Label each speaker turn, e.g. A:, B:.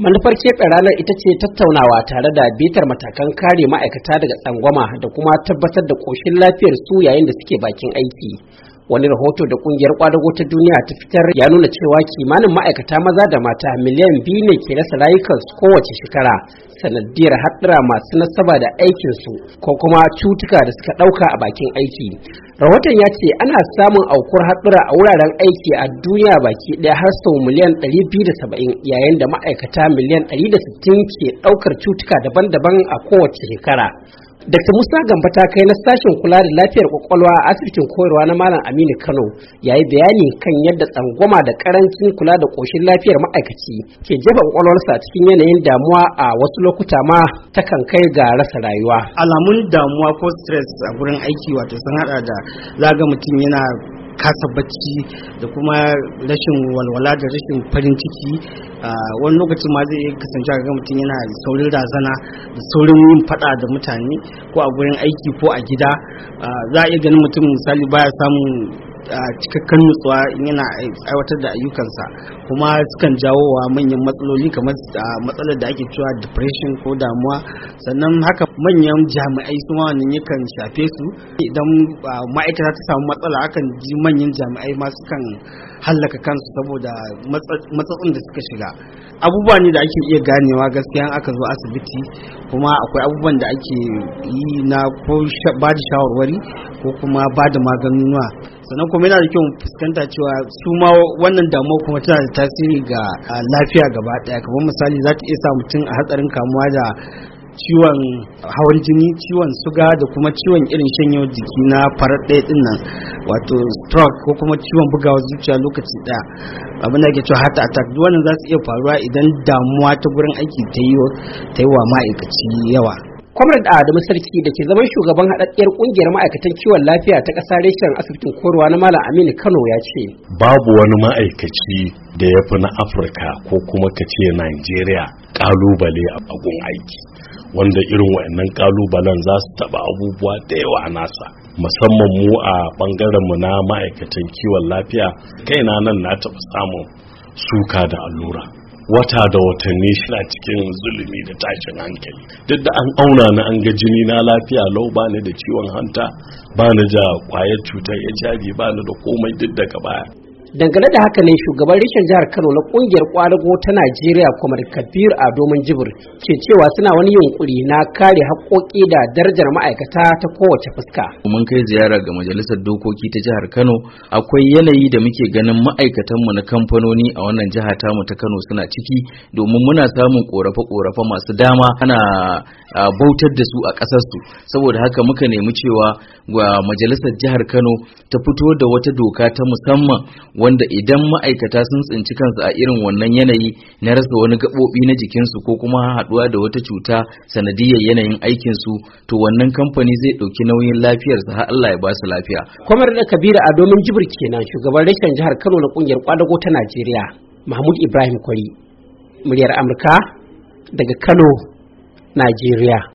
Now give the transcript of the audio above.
A: Manufar keɓe ranar ita ce tattaunawa tare da bitar matakan kare ma'aikata daga tsangwama da kuma tabbatar da ƙoshin lafiyar su yayin da suke bakin aiki. Wani rahoto da ƙungiyar ƙwadago ta duniya ta fitar ya nuna cewa kimanin ma'aikata maza da mata miliyan 2 ne ke rasa rayukansu kowace shekara sanadiyar haɗura masu nasaba da aikinsu ko kuma cutuka da suka ɗauka a bakin aiki. Rahoton ya ce ana samun aukuwar haɗura a wuraren aiki a duniya baki ɗaya har sau miliyan 270 yayin da ma'aikata miliyan 160 ke ɗaukar cutuka daban-daban a kowace shekara. Dr. Musa Gamba ta kai na sashen kula da lafiyar kwakwalwa a asibitin koyarwa na Malam Aminu Kano ya yi bayani kan yadda tsangwama da karancin kula da ƙoshin lafiyar ma'aikaci ke jefa kwakwalwarsa cikin yanayin damuwa a wasu lokuta ma takan kai ga rasa rayuwa.
B: Alamun damuwa ko stress a gurin aiki wato sun hada da zaga mutum yana kasa bacci da kuma rashin walwala da rashin farin ciki. Wani lokacin ma zai kasance ga mutum yana saurin razana da saurin yin fada da mutane ko a gurin aiki ko a gida. Za a iya ganin mutum misali baya samun cikakken nutsuwa yana aiwatar da ayyukansa, kuma sukan jawo wa manyan matsaloli kamar matsalar da ake cewa depression ko damuwa. Sannan haka manyan jami'ai su ma wannan yakan shafe su. Idan ma'aikata ta samu matsala akan ji manyan jami'ai ma sukan hallaka kansu saboda matsatsin da suka shiga. Abubuwa ne da ake iya ganewa gaskiya aka zo asibiti, kuma akwai abubuwan da ake yi na ko ba da shawarwari ko kuma ba da maganunuwa. Sannan kuma yana da kyau fuskanta cewa su ma wannan damuwa kuma tana da tasiri ga lafiya gaba daya. Kamar misali za ta iya sa mutum a hatsarin kamuwa da ciwon hawan jini, ciwon suga da kuma ciwon irin shanyewar jiki na farar ɗaya din nan, wato stroke ko kuma ciwon bugawar zuciya lokaci ɗaya, abin da ake cewa heart attack. Duk wannan za su iya faruwa idan damuwa ta gurin aiki ta yi wa ma'aikaci yawa.
A: Comrade Adamu Sarki da ke zaman shugaban haɗaɗɗiyar ƙungiyar ma'aikatan kiwon lafiya ta ƙasa reshen asibitin koyarwa na Malam Aminu Kano ya ce,
C: babu wani ma'aikaci da ya fi na Afirka ko kuma ka ce Najeriya ƙalubale a gun aiki, wanda irin waɗannan ƙalubalen za su taɓa abubuwa da yawa a nasa, musamman mu a ɓangaren mu na ma'aikatan kiwon lafiya. Kaina nan na taɓa samun suka da allura wata da watanni shi cikin zulumi da tashin hankali. Duk da an auna na an ga jini na lafiya lau, ba ni da ciwon hanta, ba ni da kwayar cutar HIV, ba ni da komai duk daga baya.
A: Dangane da haka ne shugaban reshen jihar Kano na kungiyar kwadago ta Najeriya Comrade Kabir Ado Minjibir ke cewa suna wani yunkuri na kare haƙoƙi da darajar ma'aikata ta kowace fuska.
D: Mun kai ziyara ga majalisar dokoki ta jihar Kano. Akwai yanayi da muke ganin ma'aikatanmu na kamfanoni a wannan jiha tamu ta Kano suna ciki, domin muna samun korafe-korafe masu dama ana bautar da su a ƙasarsu. Saboda haka muka nemi cewa ga majalisar jihar Kano ta fito da wata doka ta musamman wanda idan ma'aikata sun tsinci kansu a irin wannan yanayi na rasa wani gaɓoɓi na jikinsu ko kuma haɗuwa da wata cuta sanadiyar yanayin aikinsu, to wannan kamfani zai ɗauki nauyin lafiyarsa har Allah ya ba su lafiya.
A: Comrade Kabir Ado Minjibir kenan shugaban reshen jihar Kano na ƙungiyar kwadago ta Najeriya. Mahmud Ibrahim Kwari, muryar Amurka daga Kano, Najeriya.